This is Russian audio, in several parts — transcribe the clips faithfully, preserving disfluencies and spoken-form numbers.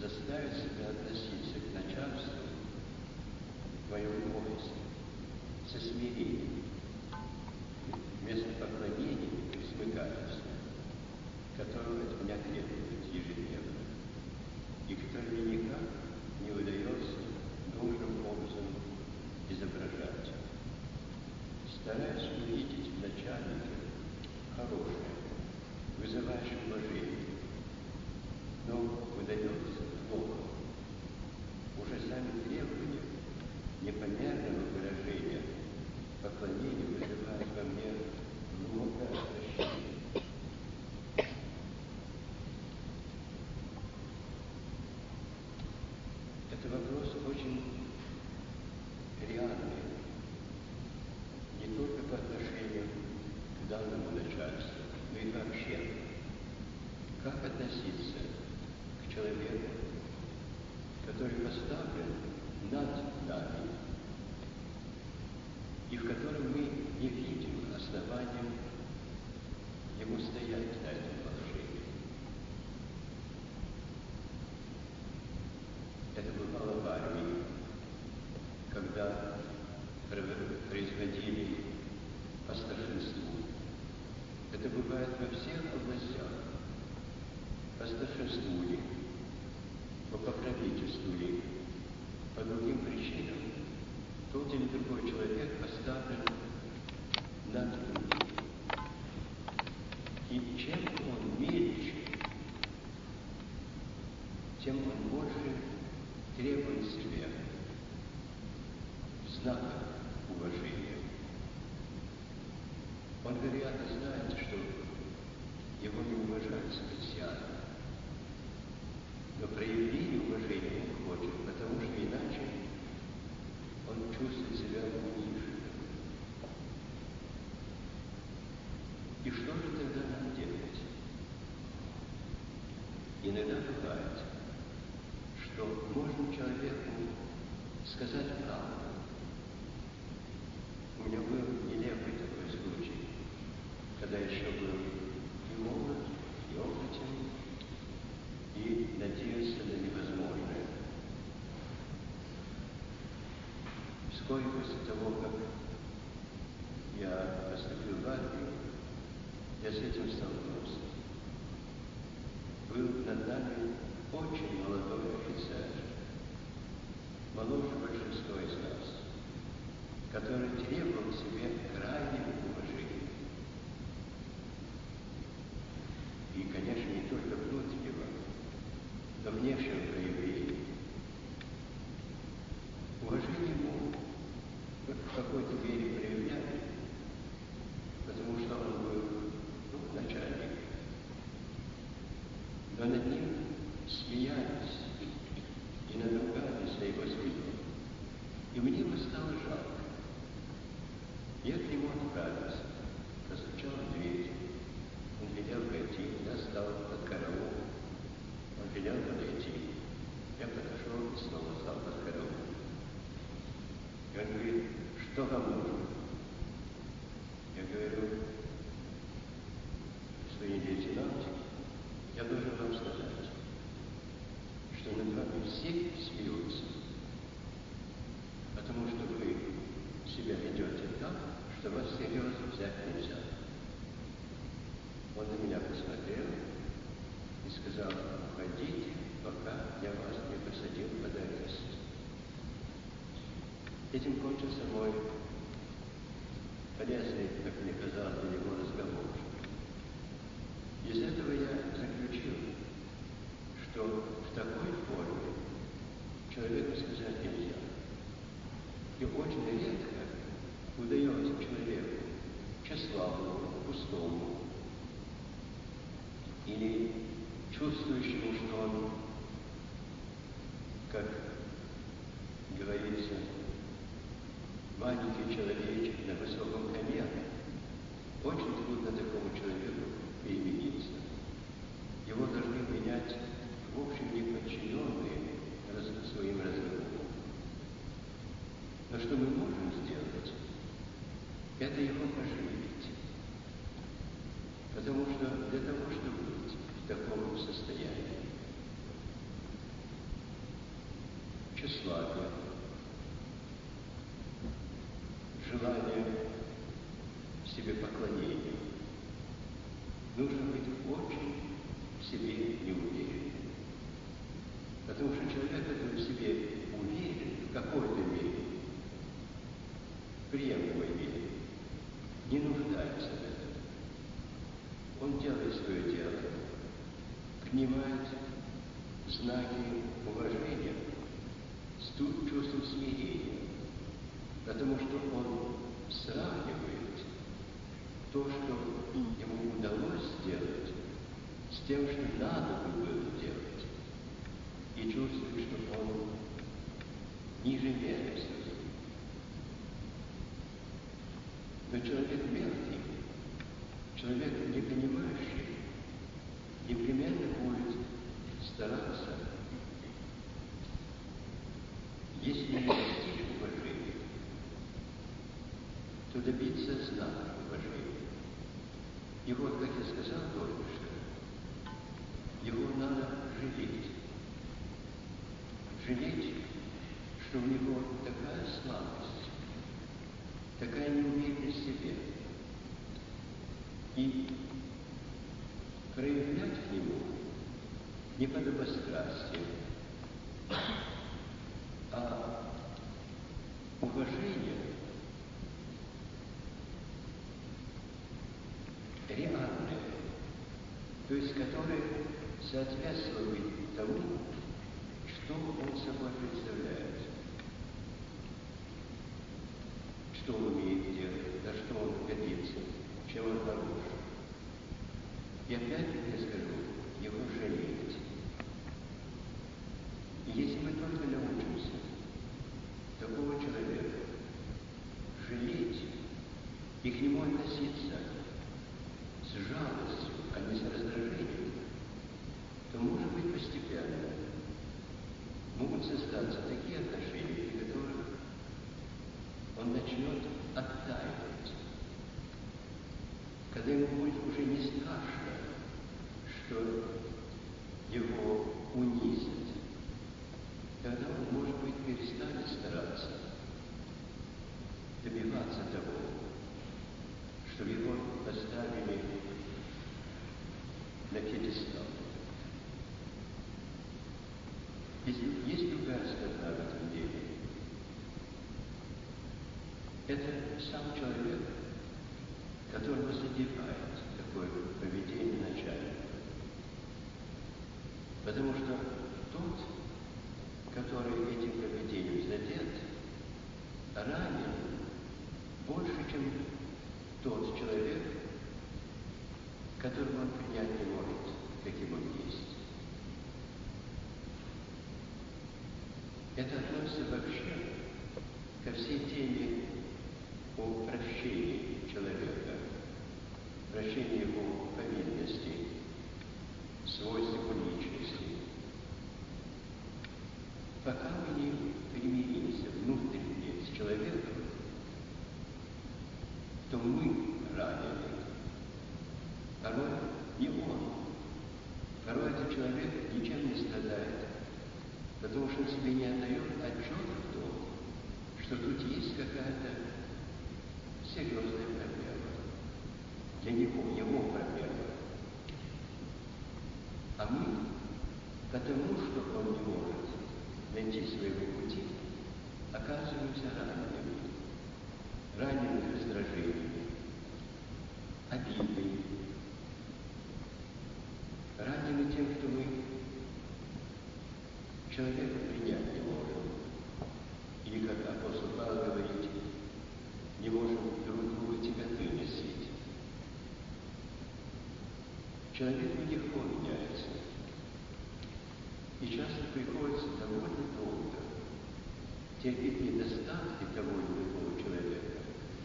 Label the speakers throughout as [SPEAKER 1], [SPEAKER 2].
[SPEAKER 1] заставить себя относиться к начальству в твоем офисе со смирением, вместо поклонения и смыкательства, которого от меня требует ежедневно, и которое мне никак не удается должным образом изображать. Стараюсь увидеть в начальнике хорошее, вызывающее уважение, но удается плохо. Уже сами требования непомерного выражения поклонения вызывают во мне глубокое отвращение. Это вопрос очень реальный, не только по отношению к данному начальству, но и вообще. Как относиться к человеку, который поставлен над нами, и в котором мы не видим основания ему стоять на этом положении? Это бывало в армии, когда производили по старшинству. Это бывает во всех областях. По старшинству ли, по покровительству ли, по другим причинам тот или другой человек поставлен над другим. И чем он мельче, тем он больше требует себе знака уважения. Он, вероятно, знает, что его не уважают специально. Но проявление уважения он хочет, потому что иначе он чувствует себя униженным. И что же тогда нам делать? Иногда бывает, что можно человеку сказать правду. У меня был нелепый такой случай, когда еще был и молод, и опытен, и надеялся на невозможное. Вскоре после того, как я поступил в армию, я с этим столкнулся. Был над нами очень молодой офицер, моложе большинства из нас, который требовал себе крайнего уважения. И, конечно, не только внутреннего, но внешнего проявления. Уважение ему в какой-то мере проявляли, потому что он был ну, начальник. Но над ним смеялись и надругались на его спине. И мне его стало жалко. Я к нему отправился, постучал в дверь. Он велел войти, я стал под караул. Он велел подойти. Я подошел и снова стал под караул. И он говорит, что вам нужно? Я говорю, господин лейтенант, я должен вам сказать, что над вами все смеются, потому что вы себя ведете так, что вас серьезно взять нельзя. Он на меня посмотрел и сказал, пойдите, пока я вас не посадил под арест. Этим кончился мой полезный, как мне казалось, для него разговор. Из этого я заключил, что в такой форме человеку сказать нельзя. И очень редко удается человеку тщеславному, пустому или чувствующему, что он, как говорится, маленький человечек на высоком коне, очень трудно такому человеку перемениться. Его должны менять, в общем, неподчиненные своим разговором. Но что мы можем сделать, это его оживить. Потому что для того, чтобы быть в таком состоянии, тщеславие, желание себе поклонения. Нужно быть очень в себе неуверенным. Потому что человек, который в себе уверен в какой-то мере, в приемлемой мере, не нуждается в этом. Он делает свое дело, принимает знаки уважения с чувством смирения, потому что он сравнивает то, что ему удалось сделать, с тем, что надо бы было делать, и чувствует, что он ниже меры. Но человек мелкий, человек не понимающий, непременно будет стараться, если не достичь уважения, то добиться знака уважения. И вот, как я сказал только что, его надо жалеть. Жалеть, что у него такая слабость, такая неуверенность в себе. И проявлять к нему не подобострастие, а уважение реальное, то есть которое соответствует тому, что он собой представляет, что он умеет делать, на что он годится, чем он хорош. И опять-таки я скажу, его жалеть. И если мы только научимся такого человека жалеть и к нему относиться с жалостью, а не с раздражением, то, может быть, постепенно могут создаться такие отношения, при которых он начнет оттаивать. Когда ему будет уже не страшно, что его унизят, тогда он, может быть, перестанет стараться добиваться того, чтобы его поставили на пьедестал. Есть, есть другая сторона в этом деле. Это сам человек, которого задевает такое поведение начальника. Потому что тот, который этим поведением задет, ранен больше, чем тот человек, которого он принять не может, каким он есть. Это относится вообще ко всей теме о прощении человека, прощении его повинностей, свойств его личности. Пока мы не примиримся внутренне с человеком, то мы ранены. Порой не он. Порой этот человек ничем не страдает, потому что он себе не отдает отчета в том, что тут есть какая-то серьезная проблема. Для него, его проблема. А мы, потому что он не может найти своего пути, оказываемся ранеными. Ранены раздражениями, обидой. Ранены тем, что мы человека принять не можем. Или, как апостол Павел говорит, не можем друг друга тяготы носить. Человек нелегко меняется. И часто приходится довольно долго терпеть недостатки того или другого человека,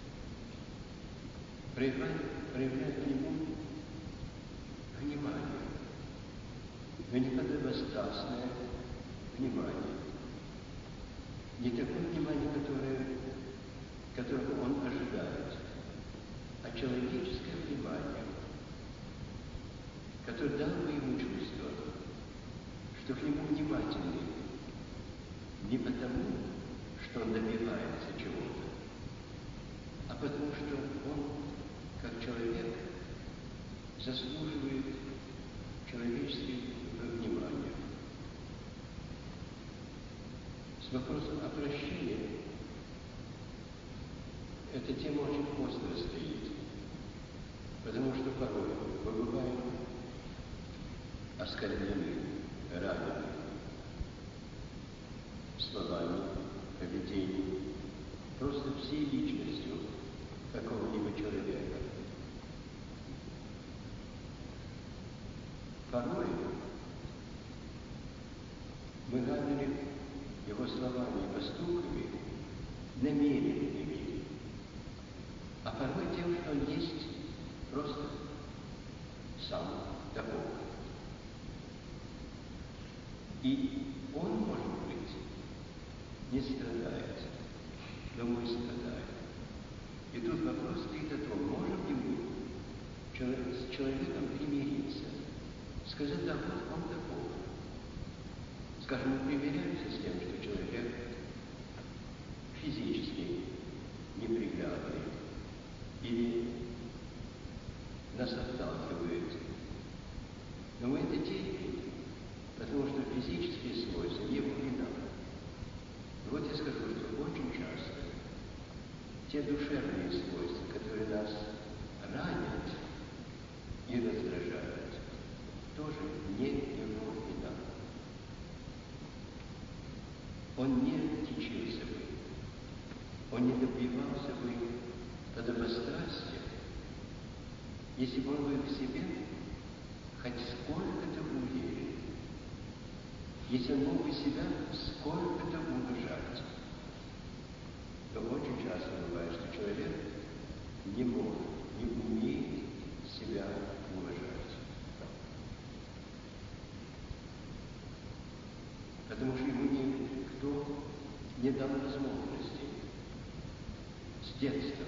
[SPEAKER 1] проявлять, проявлять к нему внимание, но не подобострастное внимание. Не такое внимание, которое, которого он ожидает, а человеческое внимание, которое дало бы ему чувство, что к нему внимательны, не потому, что он добивается чего-то, а потому что он, как человек, заслуживает человеческого внимания. С вопросом о прощении эта тема очень остро стоит, потому что порой мы бываем оскорблены, ранены словами, поведением, просто всей личностью какого-либо человека. Порой мы ранили его словами и поступками намеренными, а порой тем, что он есть просто сам такой. И он, может быть, не страдает, но мы страдаем. И тут вопрос стоит о том, можем ли мы с человеком примириться, сказать, да, вот он такой. Скажем, мы примиряемся с тем, что человек физически неприглядный или нас отталкивает. Но мы это терпим, потому что физические свойства его не надо. И вот я скажу, что очень часто те душевные свойства, которые нас ранят и раздражают, тоже не его вина. Он не течился бы, он не добивался бы подобострастия, если бы он был в себе хоть сколько-то уверен, если он мог бы себя сколько-то уважать. Но очень часто бывает, что человек не может, не умеет себя уважать. Потому что ему никто не дал возможности с детства.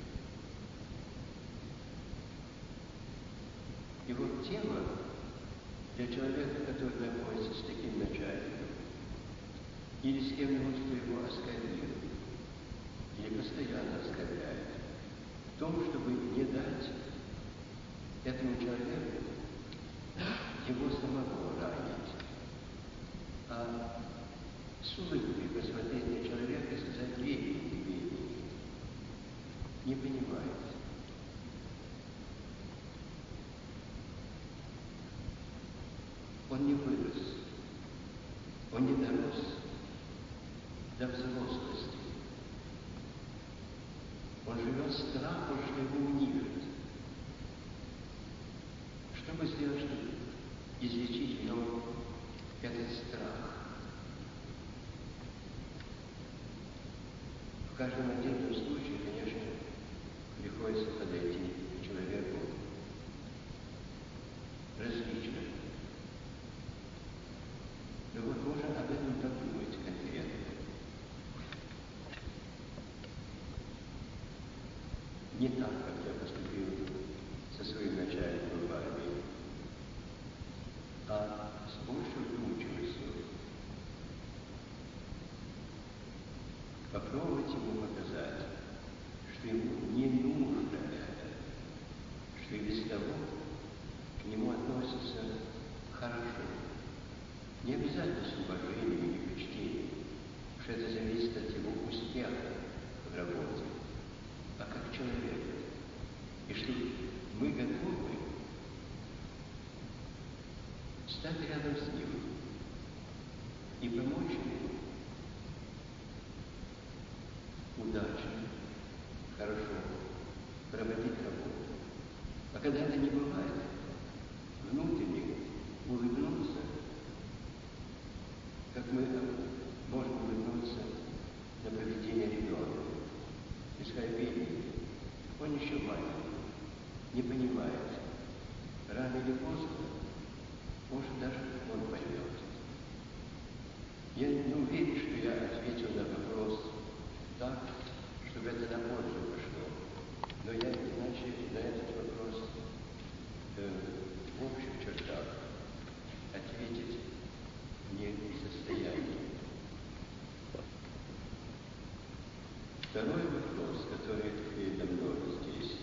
[SPEAKER 1] И вот тема для человека, который находится с таким начальником, или с кем-нибудь, кто его оскорбил, или постоянно оскорбляет, в том, чтобы не дать этому человеку его самого ранить, а с улыбкой посмотреть на человека и сказать: бедненький, бедненький, не понимает. Он не вырос, он не дорос до взрослости. Он живет страхом, что его унижат. Что бы сделать, чтобы излечить в нем этот страх? В каждом отдельном случае, конечно, приходится подойти к человеку различно. Но вот можно об этом подумать конкретно. Не так, как я поступил со своим начальником в армии, а с большей вдумчивостью попробовать ему показать, что ему не нужно это, что и без того к нему относятся хорошо. Не обязательно с уважением или почтением, что это зависит от его успеха в работе, а как человек. И что мы готовы стать рядом с ним и помочь ему удачно, хорошо проводить работу. А когда это не бывает, внутренне улыбнуться, как мы можем улыбнуться на поведение ребенка. И сказать: бедный, он еще маленький, не понимает. Рано или поздно, может, даже он поймет. Я не уверен, что я ответил на вопрос так, чтобы это на пользу пошло. Но я иначе на этот вопрос э, в общих чертах ответить не в состоянии. Второй вопрос, который передо мной здесь.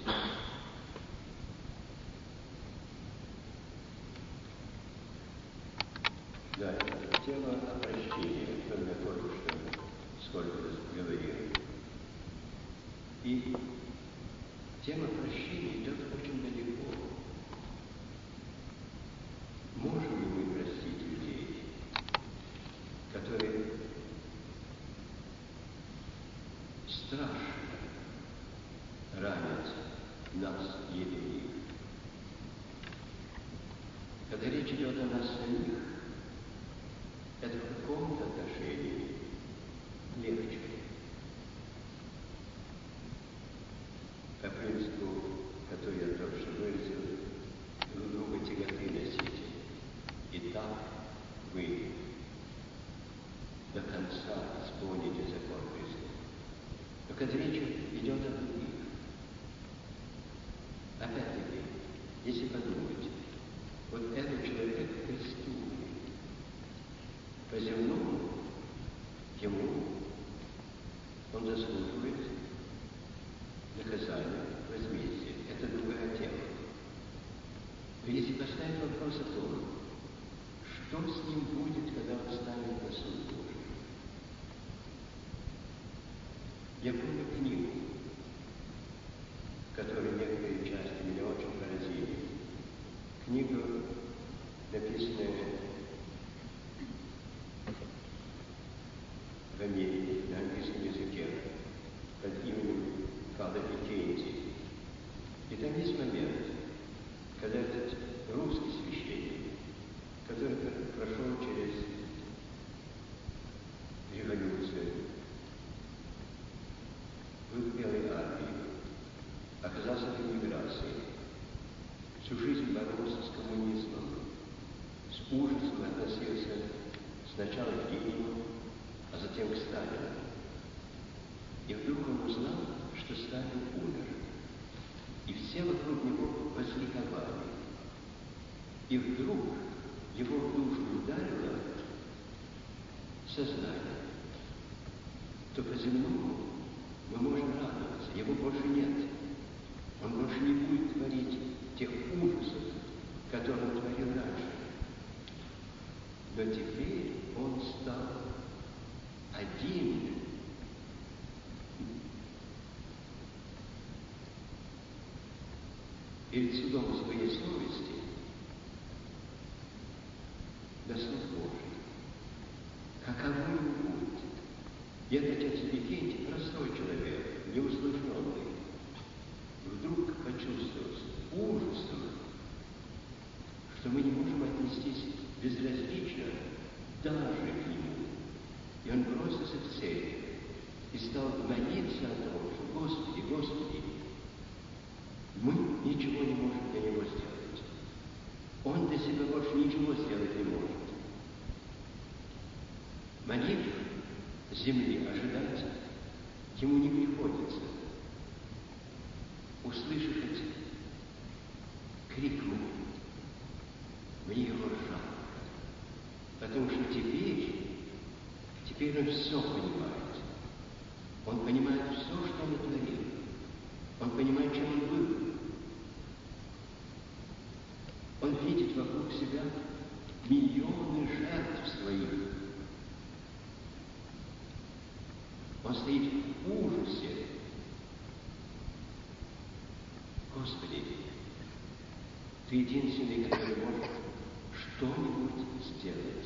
[SPEAKER 1] Да, тема прощения, о которой я только что сколько раз говорил. И тема прощения идет очень далеко. Можем ли мы простить людей, которые страшно ранят нас и других? Когда речь идет о нас самих, это в каком-то отношении легче. По принципу, который я только что выразил, друг друга тяготы носите. И так вы до конца исполните закон Христа. Но когда речь идет о других, опять-таки, если подумать, вот этот человек преступник. По земному ему он заслуживает наказания, возмездия. Это другая тема. Но если поставить вопрос о том, что с ним будет, когда он станет на суд Божий? Я помню книгу, в которой некоторые части меня очень поразили. Книга, написанная в Америке, на английском языке, под именем Фадер Кенти. И там есть момент, когда этот русский священник, который прошел через революцию, был в Белой армии, оказался в эмиграции, всю жизнь боролся с коммунизмом, с ужасом относился сначала к Ленину, а затем к Сталину. И вдруг он узнал, что Сталин умер. И все вокруг него возликовали. И вдруг его в душу ударило сознание, то по-земному мы можем радоваться, его больше нет. Он больше не будет творить тех ужасов, которые он творил раньше. Но теперь он стал один. Перед судом своей совести на суд Божий. Каково ему будет? И этот отец Викентий, простой человек, неуслышанный, вдруг почувствовал с ужасом, что мы не можем отнестись безразлично даже к нему. И он бросился в церковь и стал молиться о том, что Господи, Господи, мы ничего не можем для него сделать. Он для себя больше ничего сделать не может. Молитв земли ожидать ему не приходится. Услышать крик мой, мне его жалко. Потому что теперь, теперь он все понимает. Он понимает все, что он творил. Он понимает, чем он был. Он видит вокруг себя миллионы жертв своих. Он стоит в ужасе. Господи, Ты единственный, который может что-нибудь сделать.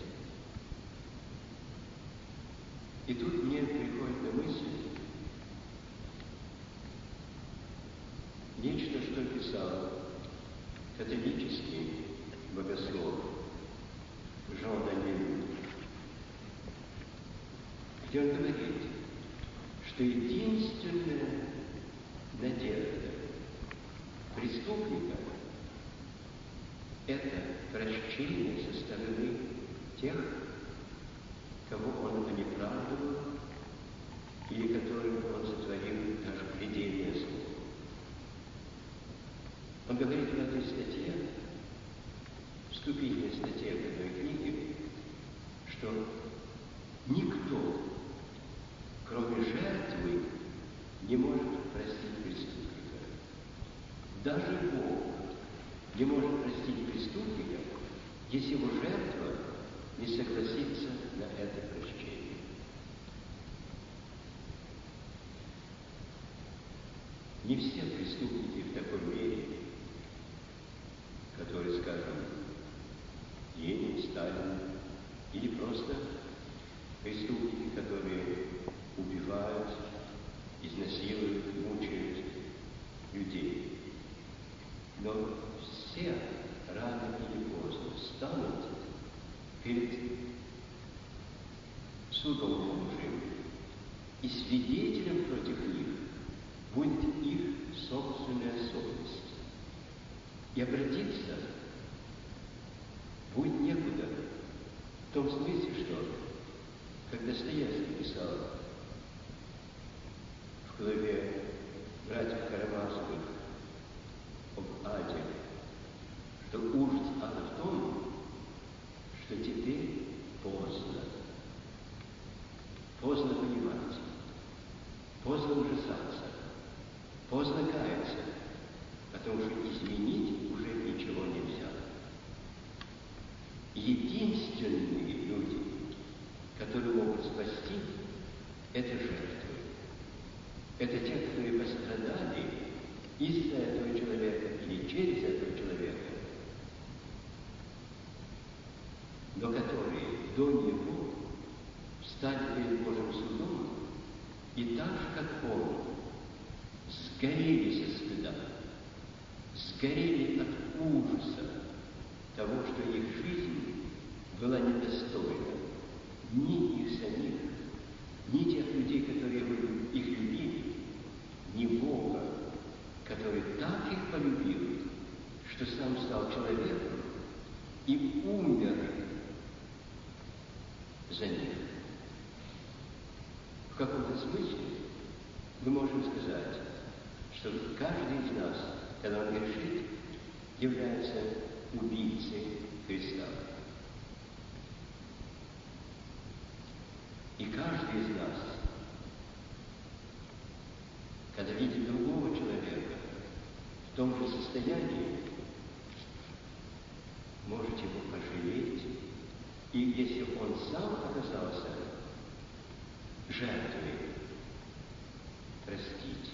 [SPEAKER 1] И тут мне приходит на мысль нечто, что писал католический богослов Жан Даниль, где он говорит, что единственная надежда преступника – это прощение со стороны тех, кого он онеправдывал или которым он сотворил даже предельное зло. Он говорит в этой статье, вступительной статье в этой книге, что никто, кроме жертвы, не может простить преступника. Даже Бог не может простить преступника, если его жертва не согласится на это прощение. Не все преступники в такой мере, которые, скажем, Ленин, Сталин, или просто преступники, которые убивают, изнасилуют, мучают людей. Но все рано или поздно станут перед судом Божьим, и свидетелем против них будет их собственная совесть. И обратиться будет некуда, в том смысле, что, как Достоевский писал в главе братьев Карамазовых об аде, что ужас ада в том, что теперь поздно. Поздно понимать, поздно ужасаться, поздно каяться, потому что изменить уже ничего нельзя. Единственные люди, которые могут спасти, это жертвы. Это те, которые пострадали из-за этого человека или через этого человека, но которые до него встали перед Божьим судом и так же, как он, сгорели со стыда, сгорели от ужаса того, что их жизнь была недостойна ни их самих, ни тех людей, которые их любили, ни Бога, который так их полюбил, что сам стал человеком и умер за них. В каком-то смысле мы можем сказать, что каждый из нас, когда он грешит, является убийцей Христа. И каждый из нас, когда видит другого человека в том же состоянии, может его пожалеть, и если он сам оказался жертвой, простить.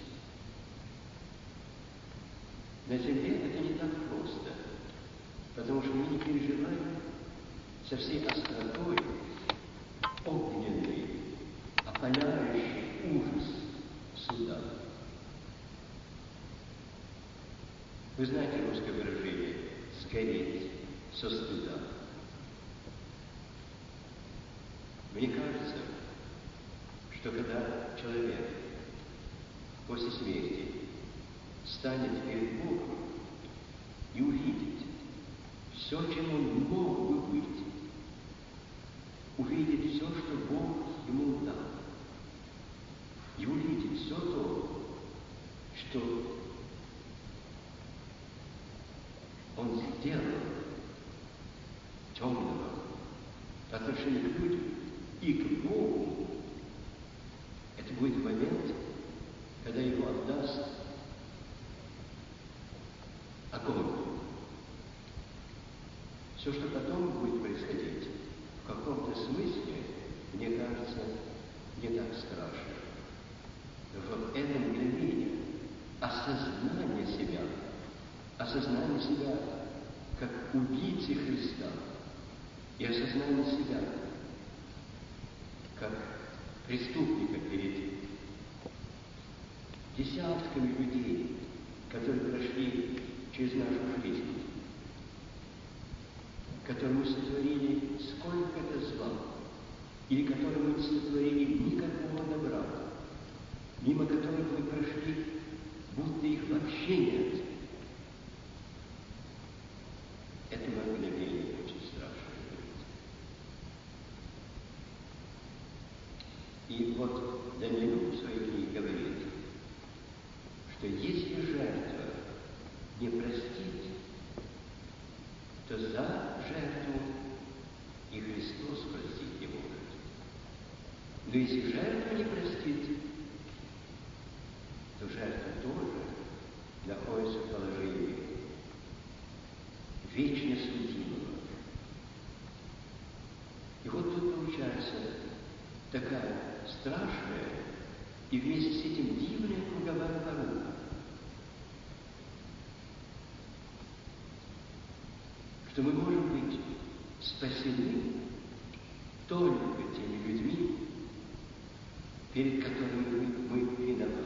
[SPEAKER 1] На земле это не так просто, потому что мы не переживаем со всей остротой огненный, опаляющий ужас суда. Вы знаете русское выражение «сгореть со стыда». Мне кажется, что когда человек после смерти станет перед Богом и увидит все, чем он мог бы быть, увидит все, что Бог ему дал, и увидит все то, что он сделал темного по отношению к людям и к Богу, это будет момент, когда его отдаст огонь. Все, что потом будет происходить, в каком-то смысле, мне кажется, не так страшно. В этом мгновении осознание себя, осознание себя как убийцы Христа и осознание себя как преступника перед десятками людей, которые прошли через нашу жизнь, которым мы сотворили сколько-то зла, или которым мы не сотворили никакого добра, мимо которых мы прошли, будто их вообще нет. Это мгновение очень страшное. И вот Даниил в своей книге говорит, что если жертва не простит, то за жертву и Христос простить не может. Но если жертва не простит, то жертва тоже находится в положении вечно судимого. И вот тут получается такая страшная и вместе с этим дивная круговая порука, что мы можем быть спасены только теми людьми, перед которыми мы, мы виноваты.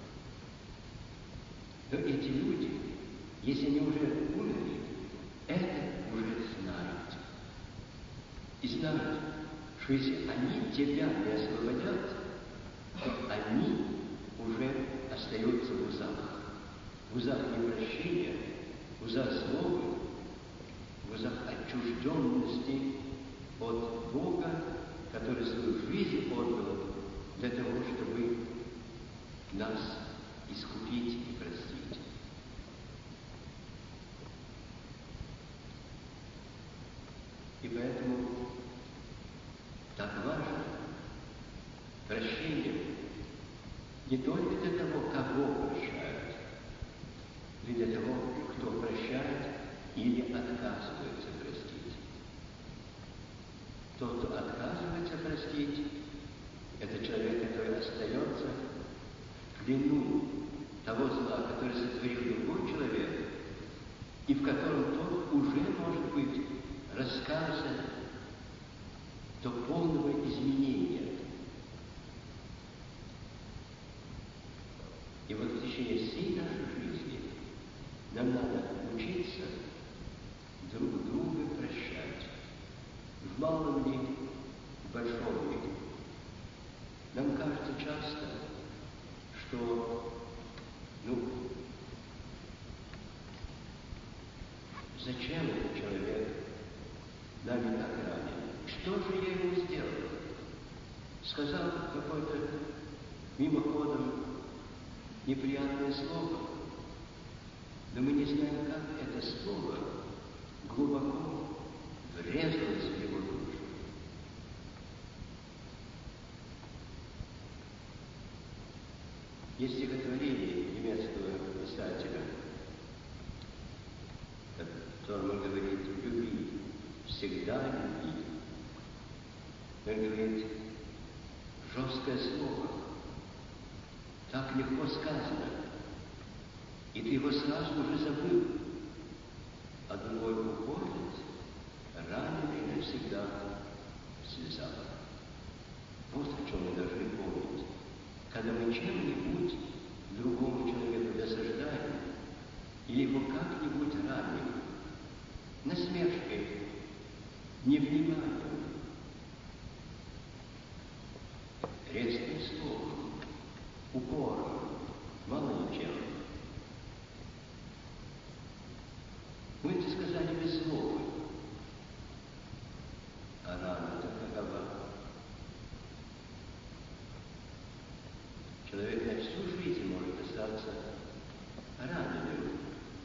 [SPEAKER 1] Но эти люди, если они уже умерли, это уже знают. И знают, что если они тебя не освободят, то они уже остаются в узах. В узах непрощения, в узах злобы, в узах отчужденности от Бога, который свою жизнь отдал для того, чтобы нас искупить и простить. И поэтому так важно прощение не только для того, кого прощают, но и для того, кто прощает или отказывается простить. Тот, кто отказывается простить, это человек, который остается в плену того зла, который сотворил другой человек, и в котором тот уже может быть раскаялся до полного изменения. И вот в течение всей нашей жизни нам надо учиться друг друга прощать. В малом ли, в большом ли. Нам кажется часто, что, ну, зачем этот человек нами так ранен? Что же я ему сделал? Сказал какое-то мимоходом неприятное слово, но мы не знаем, как это слово глубоко врезалось в его душу. Есть стихотворение немецкого писателя, в котором он говорит: «Люби, всегда люби». Он говорит: жесткое слово, так легко сказано, и ты его сразу уже забыл, а другой уходит, раненый навсегда в слезах. Вот о чем мы должны помнить. Когда мы чем-нибудь другому человеку досаждаем, или его как-нибудь раним, насмешкой, невниманием, резким словом, упором, мало ли чем, мы это сказали без злобы, а рана-то какова? Человек на всю жизнь может остаться раненым,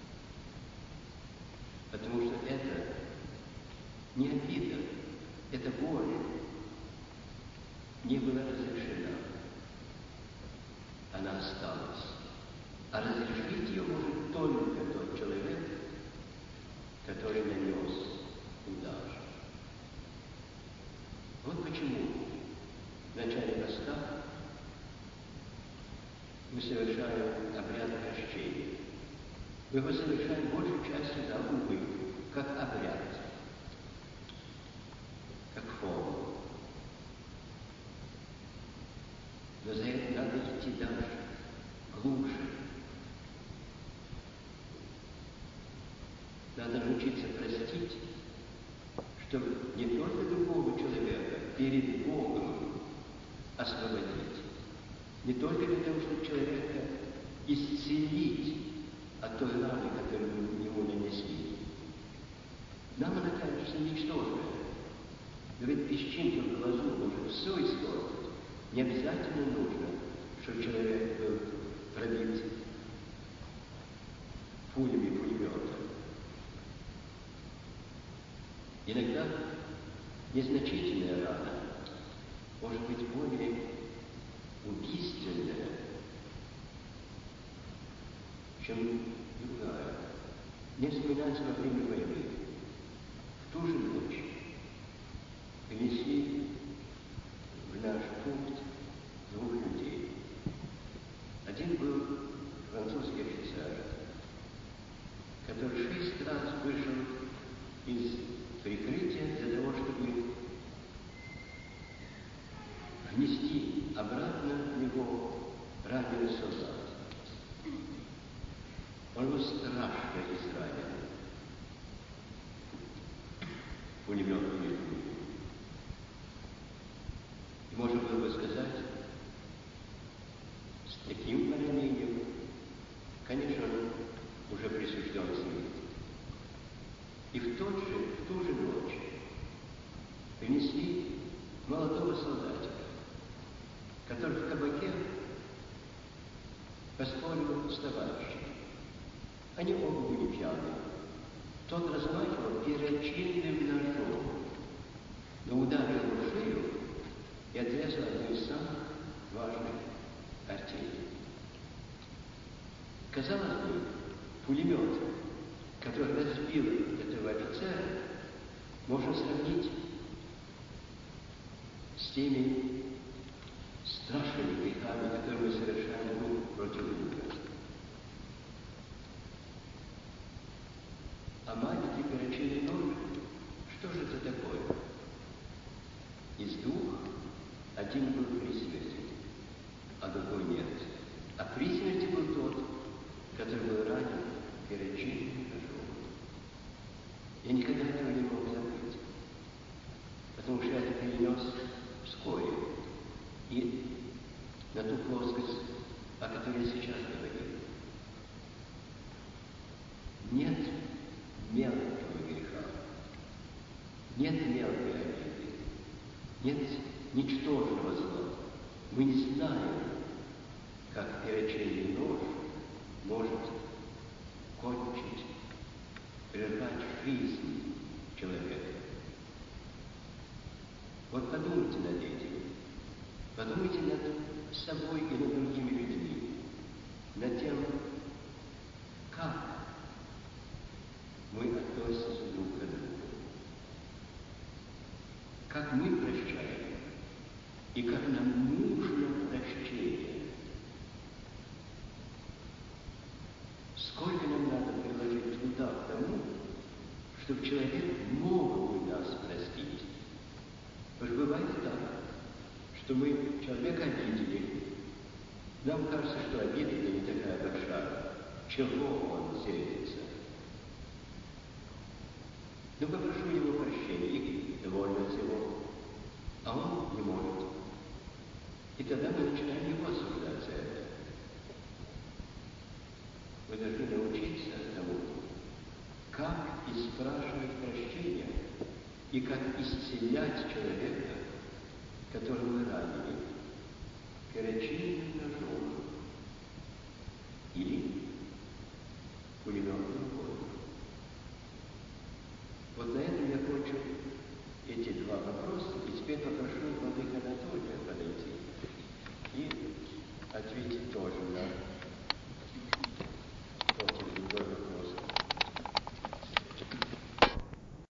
[SPEAKER 1] потому что это не обида, это боль не была разрешена. Она осталась. А разрешить ее может только тот человек, который нанес удар. Вот почему в начале поста мы совершаем обряд прощения. Мы его совершаем большей частью на увы, как обряд, как форму. Но за это надо идти дальше, глубже. Надо научиться простить, чтобы не только другого человека перед Богом освободить, не только для того, чтобы человека исцелить от той раны, которую ему нанесли. Нам она кажется ничтожная. Но ведь песчинка в глазу может все испортить. Не обязательно нужно, чтобы человек был пробит пулями пулемета. Иногда незначительная рана может быть более убийственная, очень другая. Не вспоминается во время войны. В ту же ночь принесли в наш пункт двух людей. Один был французский офицер, который шесть раз вышел из прикрытия для того, чтобы внести обратно в него раненый солдат. Он был страшно изранен пулеметными пулями. И можно было бы сказать, с таким ранением, конечно, он уже присужден смерть. И в, тот же, в ту же ночь принесли молодого солдатика, который в кабаке поспорил с товарищем. Они оба были пьяны. Тот размахивал перочинным ножом, но ударил в шею и отрезал одну из самых важных артерий. Казалось бы, пулемет, который разбил этого офицера, можно сравнить с теми страшными грехами, которые мы совершаем друг против друга. А маленький перочинный нож, что же это такое? Из двух один был при смерти, а другой нет. А при смерти был тот, который был ранен перочинным ножом. Я никогда этого не мог забыть, потому что я это перенес вскоре и на ту плоскость, о которой я сейчас говорил. Нет мелкого греха, нет мелкой обиды, нет ничтожного зла. Мы не знаем, как перочинный нож может кончить, прервать жизнь человека. Вот подумайте над этим, подумайте над собой и над другими людьми, над тем, как мы относимся друг к другу, как мы прощаем и как нам нужно прощение. Сколько нам надо приложить труда к тому, чтобы человек мог бы нас простить. Потому что бывает так, что мы человека обидели, нам кажется, что обида не такая большая, чего он сердится. Но попрошу его прощения, и довольно всего, а он не может. И тогда мы начинаем его осуждать за это. Вы должны научиться тому, как и спрашивать прощения, и как исцелять человека, которого вы ранили, перочинным ножом или пулеметным пулем. Вот на этом я кончу эти два вопроса, и теперь попрошу владыка Анатолия подойти и ответить тоже на